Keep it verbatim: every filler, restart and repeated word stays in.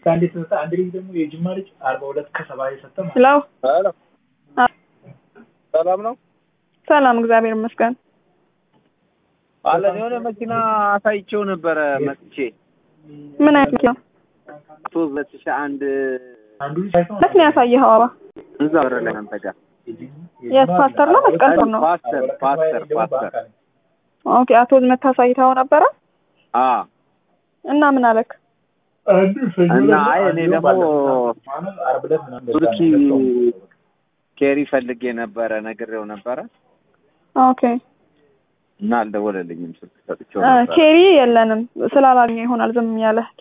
አንዴ ተሰጠ አንዴ ደግሞ የጅማ ልጅ አርባ ሁለት ከሰባ የሰጠ ማለት ሄሎ ሄሎ ሰላም ነው ሰላም እግዚአብሔር ይመስገን አለ የሆነ መኪና አሳይቼው ነበር መጥቼ ምን አይነት ነው ሁለት ሺህ አንድ አንዱ ሳይሆን ለምን ነው ያሳየኸው አባ እዛ ወረለ አንተ ጋር የፓስተር ነው መስቀል ነው ፓስተር ፓስተር ፓስተር ኦኬ አቶ መታሳይታው ነበር አ እና ምን አለክ እና አይ እኔ ደግሞ ቱርኪ ኬሪ ፈልጌ ነበር ነግሬው ነበር ኦኬ እና አልደወለልኝም ስልክ ሰጥቼው ነበር ኬሪ የለንም ስላላገኘ ይሆናል ዝም ያለ